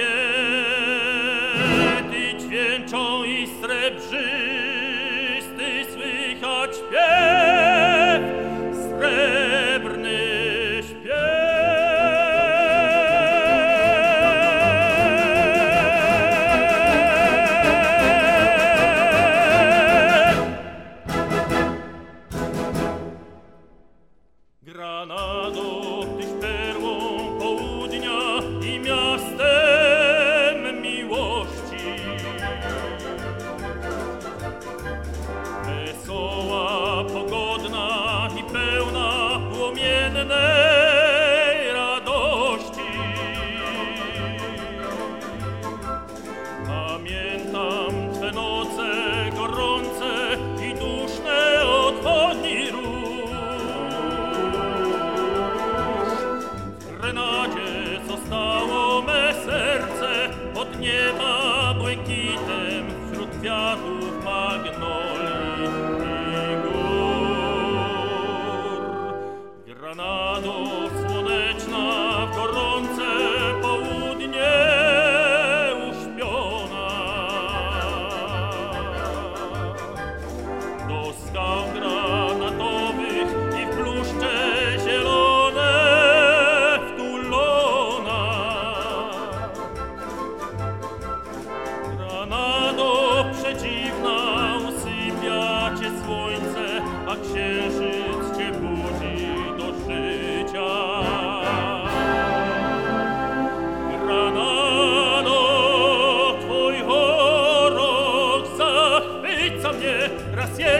kobiety dźwięczą i srebrzysty słychać śpiew, srebrny śpiew. Granado, tyś perłą południa i miastem miłości. Wesoła, pogodna i pełna płomiennej radości. Pamiętam twe noce gorące i duszne od wodni róż. W Grenadzie zostało me serce pod nieba błękitem wśród kwiatów magnolii i gór. Granado słoneczna w gorące południe uśpiona. Do skał granatowych i w pluszcze zielone wtulona. Granado przedziwna, usypia cię słońce, a księżyc cię budzi do życia. Granado, twój horok zachwyca mnie raz